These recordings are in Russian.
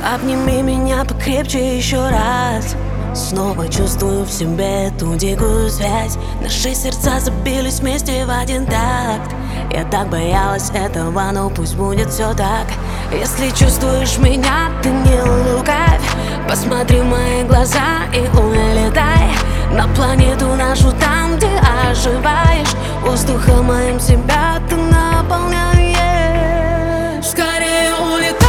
Обними меня покрепче еще раз. Снова чувствую в себе эту дикую связь. Наши сердца забились вместе в один такт. Я так боялась этого, но пусть будет все так. Если чувствуешь меня, ты не лукавь. Посмотри в мои глаза и улетай на планету нашу, там, где оживаешь. Воздухом моим себя ты наполняешь. Скорее улетай.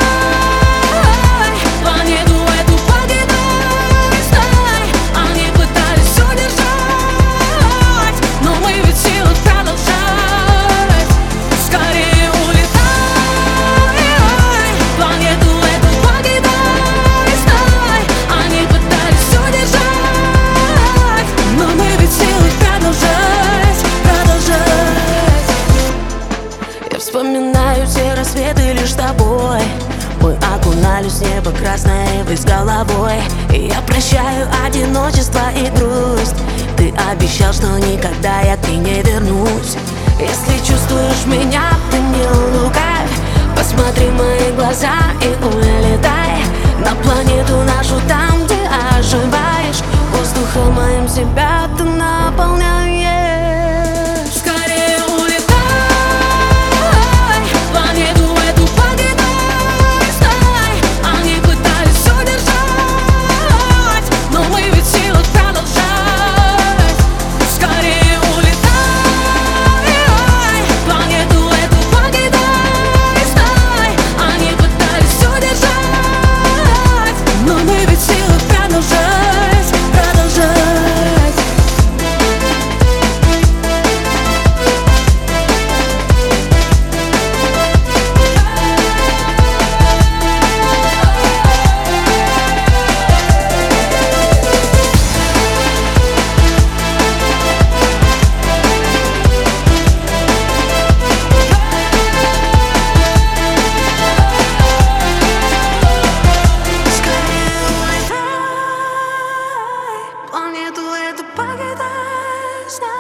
Вспоминаю все рассветы лишь с тобой. Мы окунались в небо красное ввысь головой. И я прощаю одиночество и грусть. Ты обещал, что никогда я к ней не вернусь. Если чувствуешь меня, ты не лукавь. Посмотри в мои глаза и улетай на планету нашу, там, где оживаешь. Воздухом моим себя ты наполняешь.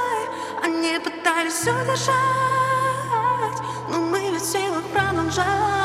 Они пытались все держать, но мы ведь в силах продолжать.